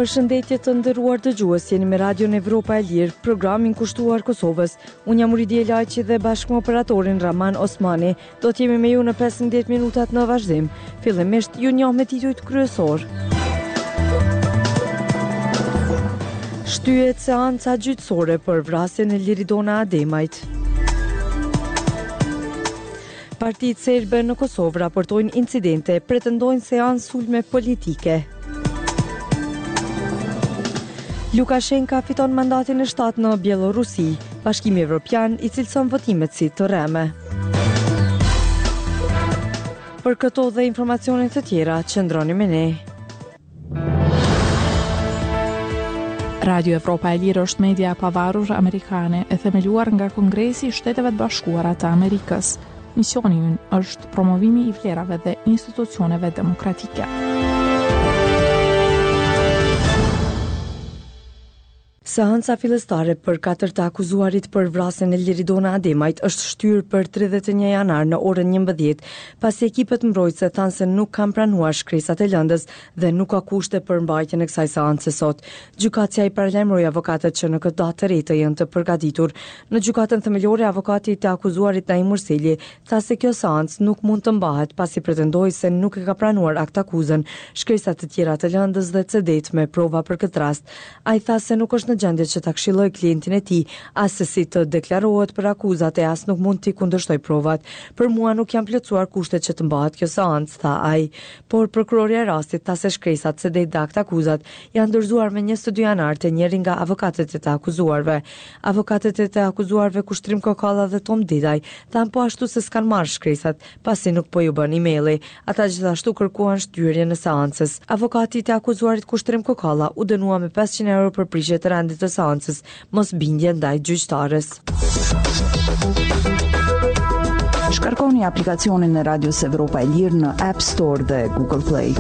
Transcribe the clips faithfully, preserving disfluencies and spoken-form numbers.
Përshëndetje të nderuar dëgjues, jeni me Radion Evropa e Lirë, programin kushtuar Kosovës. Unë jam Uridia Lajqi dhe bashkë me operatorin Raman Osmani do të jemi me ju në pesëmbëdhjetë minutat në vazhdim. Fillimisht ju njoh me titujt kryesor. Shtyhet seanca gjyqësore për vrasjen e Liridona Ademajt. Partitë serbe në Kosovë raportojnë incidente, pretendojnë se janë sulme politike. Lukashenka fiton mandatin e shtatë në Bielorusi. Bashkimi Evropian i cilëson votimet si të rreme. Për këto dhe informacionet të tjera, qëndroni me ne. Radio Evropa e Lirë është media e pavarur amerikane e themeluar nga Kongresi i Shteteve të Bashkuara të Amerikës. Misioni i ynë është promovimi i vlerave dhe institucioneve demokratike. Seanca fillestare për katër të akuzuarit për vrasjen e Liridona Ademajt është shtyrë për tridhjetë e një janar në orën njëmbëdhjetë, pasi ekipet mbrojtëse thanë se nuk kanë pranuar shkresat e lëndës dhe nuk ka kushte për mbajtjen e kësaj seance sot. Gjykatësia i paralajmëroi avokatët që në këtë datë të re të jenë të përgatitur. Në gjykatën themelore, avokati i të akuzuarit Naim Murseli tha se kjo seancë nuk mund të mbahet pasi pretendoi se nuk e ka pranuar akt akuzën, shkresat të tjera të lëndës dhe C D-t me prova për këtë rast. Ai tha se nuk është në gjendje që ta këshilloj klientin e tij as se si të deklarohet për akuzat e as nuk mund t'i kundërshtoj provat. Për mua nuk janë plotësuar kushtet që të mbahet kjo seancë, tha ai. Por prokurorja e rastit tha se shkresat C D dhe akt akuzat janë dorëzuar me njëzet e dy janar te njëri nga avokatët e të akuzuarve. Avokatët e të akuzuarve Kushtrim Kokalla dhe Tom Dedaj thanë po ashtu se s'kan marrë shkresat, pasi nuk po ju bën emaili. Ata gjithashtu kërkuan shtyrjen e seancës. Avokati i të akuzuarit Kushtrim Kokalla u dënua me pesëqind euro për prishje të rendit të seancës, mos bindje ndaj gjyqtarës. Shkarkoni aplikacionin e Radios Evropa e Lirë në App Store dhe Google Play.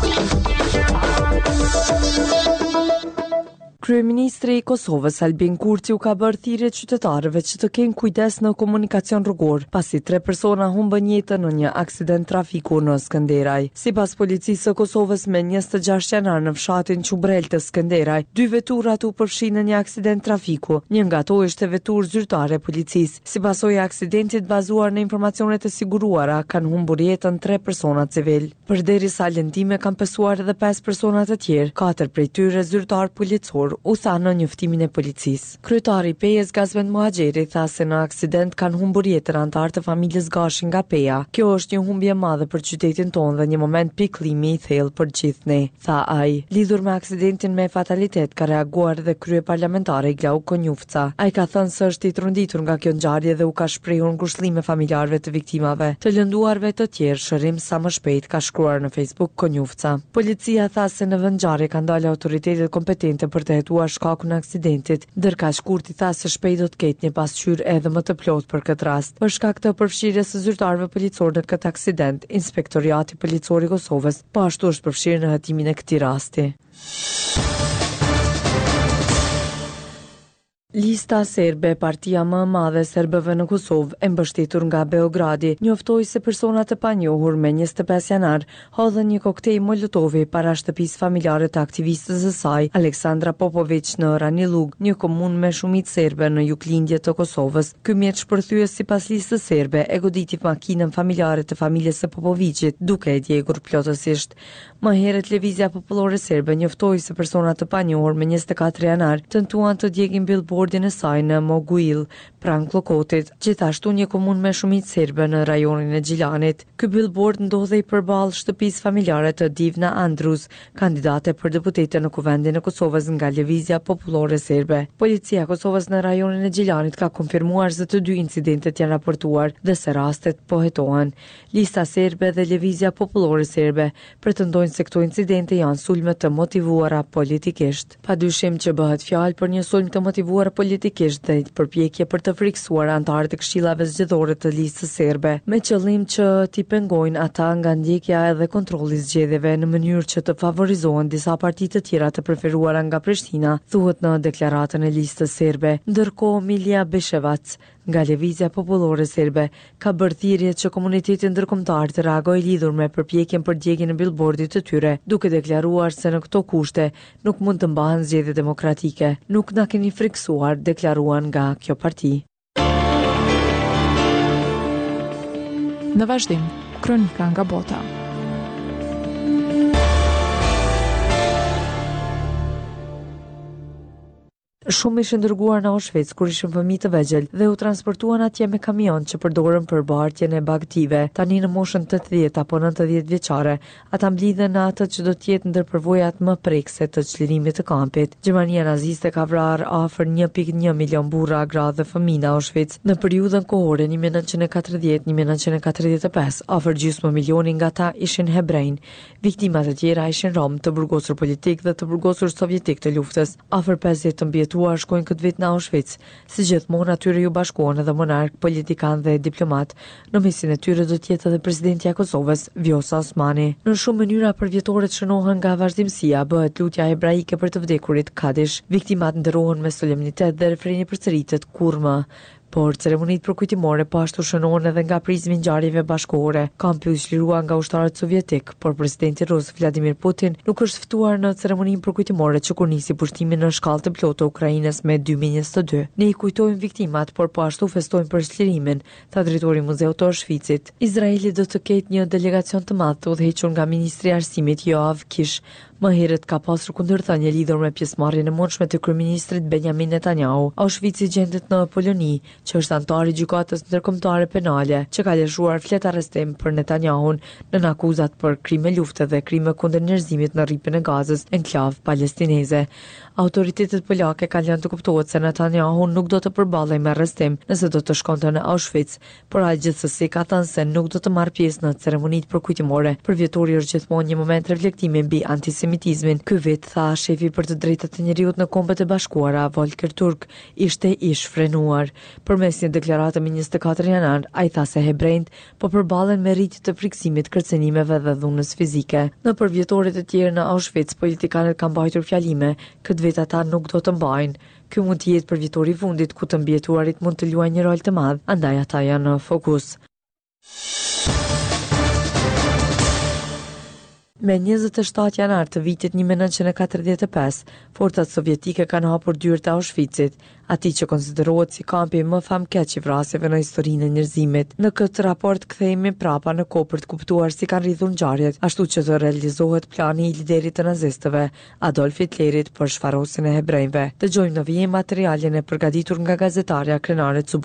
Kryeministri i Kosovës Albin Kurti u ka bërë thirrje qytetarëve që të kenë kujdes në komunikacion rrugor, pasi tre persona humbën jetën në një aksident trafiku në Skënderaj. Sipas policisë së Kosovës, me njëzet e gjashtë janar në fshatin Qubrel të Skënderaj, dy veturat u përfshinë në një aksident trafiku. Një nga ato ishte veturë zyrtare e policisë. Si pasojë e aksidentit bazuar në informacionet e siguruara, kanë humbur jetën tre persona civil. Përderisa lëndime kanë pësuar edhe pesë persona të tjerë, katër prej tyre zyrtar policor, u tha në njoftimin e policisë. Kryetari i Pejës Gazvend Muhaxheri tha se në aksident kanë humbur jetën anëtar të familjes Gashi nga Peja. Kjo është një humbje e madhe për qytetin tonë dhe një moment pikëllimi i thellë për gjithë ne, tha ai. Lidhur me aksidentin me fatalitet ka reaguar dhe kryeparlamentare Glau Konjufca. Ai ka thënë se është i trunditur nga kjo ngjarje dhe u ka shprehur ngushëllime familjarëve të viktimave. Të lënduarve të tjerë shërim sa më shpejt, ka shkruar në Facebook Konjufca. Policia tha se në vend ngjarje kanë dalë autoritetet kompetente për të hetuar shkakun e aksidentit, ndërka Kurti tha se shpejt do të ketë një pasqyrë edhe më të plotë për këtë rast. Për shkak të përfshirjes së zyrtarëve policor në këtë aksident, Inspektoriati Policor i Kosovës po ashtu është përfshirë në hetimin e këtij rasti. Lista serbe, partia më e madhe e serbëve në Kosovë, e mbështetur nga Beogradi, njoftoi se persona të panjohur me njëzet e pesë janar hodhën një koktejl molotovi para shtëpisë familjare të aktivistës së saj, Aleksandra Popović, në Ranilug, një komunë me shumicë serbe në juglindje të Kosovës. Ky mjet shpërthyes sipas listës serbe e goditi makinën familjare të familjes së Popovićit, duke e djegur plotësisht. Më herët Lëvizja Popullore Serbe njoftoi se persona të panjohur me njëzet e katër janar tentuan të djegin billboardin e saj në Moguil, pranë Klokotit, gjithashtu një komunë me shumicë serbe në rajonin e Gjilanit. Ky billboard ndodhej përballë shtëpisë familjare të Divna Andrus, kandidate për deputete në Kuvendin e Kosovës nga Lëvizja Popullore Serbe. Policia e Kosovës në rajonin e Gjilanit ka konfirmuar se të dy incidentet janë raportuar dhe se rastet po hetohen. Lista serbe dhe Lëvizja Popullore Serbe pretendojnë se këto incidente janë sulme të motivuara politikisht. Padyshim që bëhet fjalë për një sulm të motivuar politikisht dhe përpjekje për të friksuar anëtarët e këshillave zgjedhore të listës serbe, me qëllim që t'i pengojnë ata nga ndjekja edhe kontrolli i zgjedhjeve në mënyrë që të favorizohen disa parti të tjera të preferuara nga Prishtina, thuhet në deklaratën e listës serbe. Ndërkohë Milja Beshevac, nga Lëvizja Popullore Serbe ka bërë thirrje që komuniteti ndërkombëtar të reagojë lidhur me përpjekjen për djegjen e billboardit të tyre, duke deklaruar se në këto kushte nuk mund të mbahen zgjedhje demokratike. Nuk na keni friksuar, deklaruan nga kjo parti. Në vazhdim, kronika nga bota. Shumë ishin dërguar në Auschwitz kur ishin fëmijë të vegjël dhe u transportuan atje me kamion që përdorën për bartjen e bagëtive. Tani në moshën tetëdhjetë apo nëntëdhjetë vjeçare, ata mblidhen në atë që do të jetë ndër përvojat më prekse të çlirimit të kampit. Gjermania naziste ka vrarë afër një pikë një milion burra, gra dhe fëmijë në Auschwitz në periudhën kohore një mijë nëntëqind e katërdhjetë deri në një mijë nëntëqind e katërdhjetë e pesë. Afër gjysmë milioni nga ta ishin hebrejnë. Viktimat e tjera ishin rom, të burgosur politik dhe të burgosur sovjetik të luftës. Afër pesëdhjetë të mbjetuar shkojnë këtë vit në Auschwitz. Si gjithmonë atyre ju bashkohen edhe monark, politikan dhe diplomat. Në mesin e tyre do të jetë edhe presidenti i Kosovës, Vjosa Osmani. Në shumë mënyra përvjetoret shënohen nga vazhdimësia, bëhet lutja hebraike për të vdekurit Kadish. Viktimat nderohen me solemnitet dhe refreni përsëritet kur më. Por ceremonitë përkujtimore po ashtu shënohen edhe nga prizmi i ngjarjeve bashkëkohore. Kampi u çlirua nga ushtarët sovjetik, por presidenti rus Vladimir Putin nuk është ftuar në ceremoninë përkujtimore që kur nisi pushtimin në shkallë të plotë të Ukrainës me dy mijë njëzet e dy. Ne i kujtojmë viktimat, por po ashtu festojmë për çlirimin, tha drejtori i Muzeut të Auschwitzit. Izraeli do të ketë një delegacion të madh të udhëhequr nga ministri i arsimit Yoav Kish. Më herët ka pasur kundërthënie lidhur me pjesëmarrjen e mundshme të kryeministrit Benjamin Netanyahu. Auschwitz gjendet në Poloni, që është antar i gjykatës ndërkombëtare penale, që ka lëshuar flet arrestim për Netanyahun në akuzat për krime lufte dhe krime kundër njerëzimit në rripën e Gazës, enklavë palestineze. Autoritetet polake kanë lënë të kuptohet se Netanyahu nuk do të përballej me arrestim nëse do të shkonte në Auschwitz, por ai gjithsesi ka thënë se nuk do të marrë pjesë në ceremonitë përkujtimore. Përvjetori është gjithmonë një moment reflektimi mbi antisemitizmin. Ky vit, tha shefi për të drejtat e njerëzit në Kombet e Bashkuara, Volker Turk, ishte i shfrenuar. Përmes një deklarate me njëzet e katër janar, ai tha se hebrejt po përballen me rritje të friksimit, kërcënimeve dhe dhunës fizike. Në përvjetoret e tjerë në Auschwitz, politikanët kanë mbajtur fjalime, këtë vit ata nuk do të mbajnë. Ky mund të jetë përvjetori i fundit ku të mbjetuarit mund të luajnë një rol të madh, andaj ata janë në fokus. Me njëzet e shtatë janar të vitit një mijë nëntëqind e katërdhjetë e pesë, forcat sovjetike kanë hapur dyert e Auschwitzit, atij që konsiderohet si kampi më famkeq i vrasjeve në historinë e njerëzimit. Në këtë raport kthehemi prapa në kohë për të kuptuar si kanë rrithur ngjarjet, ashtu që të realizohet plani i liderit të nazistëve, Adolf Hitlerit, për shfarosjen e hebrejve. Dëgjojmë në vijim materialin e përgatitur nga gazetarja krenare